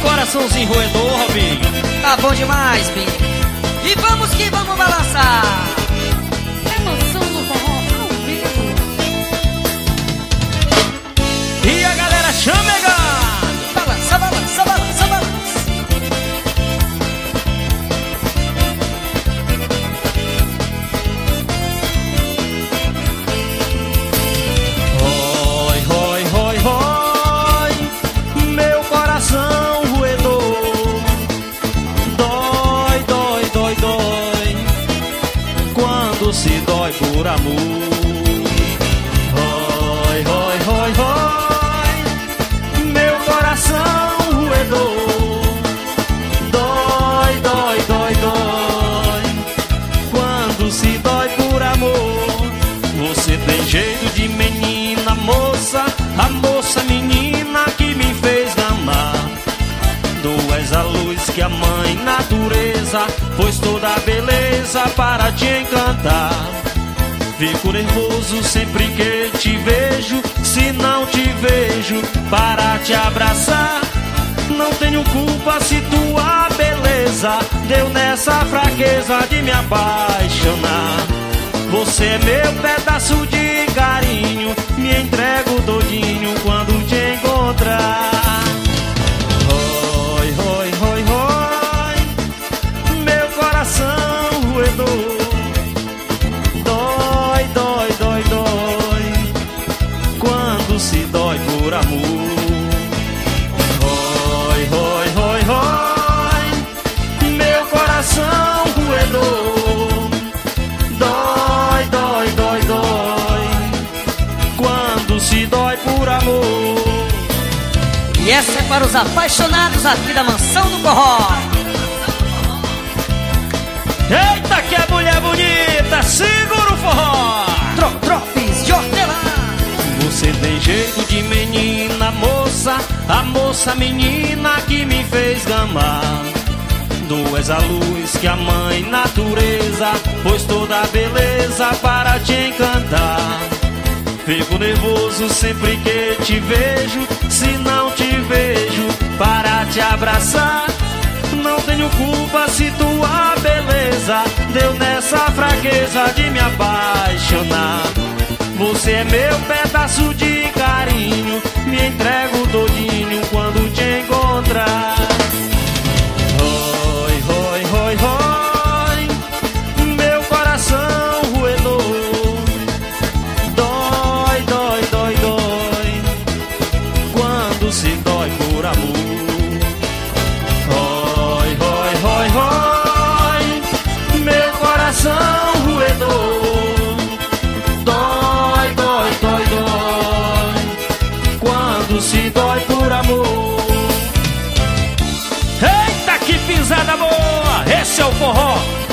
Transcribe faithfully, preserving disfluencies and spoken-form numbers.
coraçãozinho roedor, Robinho. Tá bom demais, Binho. E vamos que vamos balançar. Emoção do forró ao vivo. E a galera chamega. Balança, balança, balança, balança. Rói, rói, rói, rói, meu coração roedor. Dói, dói, dói, dói, quando se dói por amor. Rói, rói, rói, rói, meu coração roedor. Dói, dói, dói, dói, quando se dói por amor. Você tem jeito de menina, moça, a moça menina que me fez amar. Tu és a luz que a mãe natureza pôs toda a beleza para te encantar. Fico nervoso sempre que te vejo, se não te vejo para te abraçar. Não tenho culpa se tua beleza deu nessa fraqueza de me apaixonar. Você é meu pedaço de carinho, me entrego todinho quando te encontrar. Rói, rói, rói, rói, meu coração roedor. Dói, dói, dói, dói, quando se dói por amor. Rói, rói, rói, rói, meu coração roedor. Dói, dói, dói, dói, quando se dói por amor. E essa é para os apaixonados aqui da Mansão do Forró. Eita, que é mulher bonita, segura o forró. Tro, tropes de hortelã. Você tem jeito de menina, moça, a moça menina que me fez amar. Tu és a luz que a mãe natureza pôs toda a beleza para te encantar. Fico nervoso sempre que te vejo, se não te vejo para te abraçar. Não tenho culpa se tua beleza deu nessa fraqueza de me apaixonar. Você é meu pedaço de carinho, me entrego todinho quando te encontrar. Rói, rói, rói, rói, meu coração roedor. Dói, dói, dói, dói, quando se dói por amor. Rói, rói, rói, rói, meu coração roedor. Dói, dói, dói, dói, quando se dói por amor. Eita, que pisada boa! Esse é o forró